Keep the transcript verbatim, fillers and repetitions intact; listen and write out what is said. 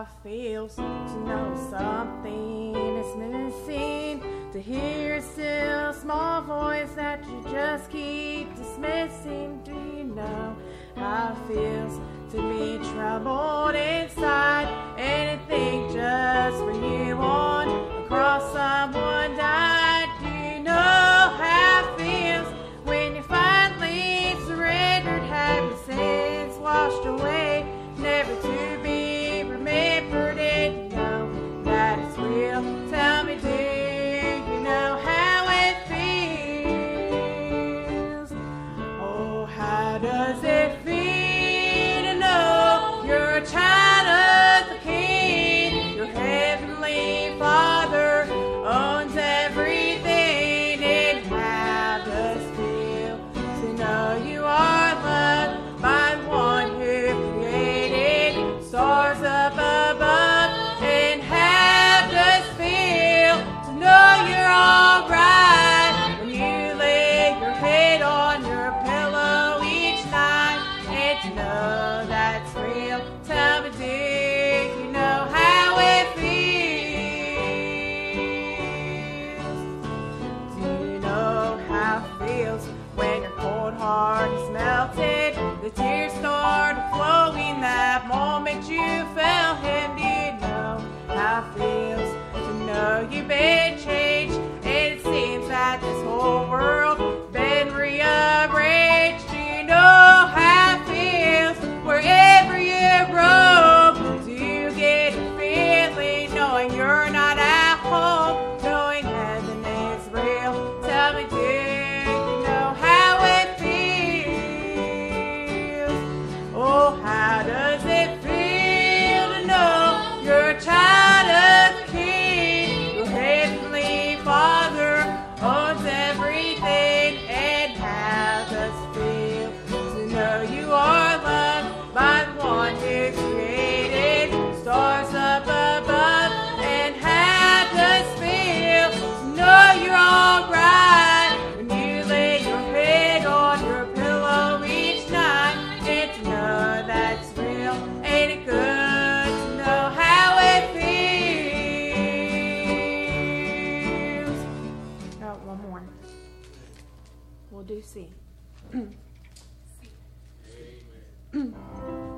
how it feels to know something is missing, to hear a still small voice that you just keep dismissing. Do you know how it feels to be troubled inside and to think just for you on a cross someone died? Do you know how it feels when you finally surrendered, have your sins washed away, never to be remembered? And you know that it's real. Tell me, do you know how it feels? Oh, how does it feel to know you're a child of the King? Your heavenly Father owns everything. And how does it feel to know you are loved by the one who created stars up above? And how does it feel to know you're all right when you lay your head on your pillow each night? And to know that's real. Tell me, do you know how it feels? Do you know how it feels when your cold heart is melted, the tears start flowing that moment you felt him? Do you know how it feels to know you've been changed and it seems that this whole world been rearranged? Do you know how it feels wherever you roam? Do you get a feeling knowing you're not at home, knowing heaven is real? Tell me, do you know how it feels? Oh, how does it feel to know you're a child of the King? Your heavenly Father owns everything. And how does it feel to know you are loved by the one who created stars up above? And how does it feel to know you're all right when you lay your head on your pillow each night? And to know that's real. Ain't it good to know how it feels? Oh, one more. We'll do C. Amen.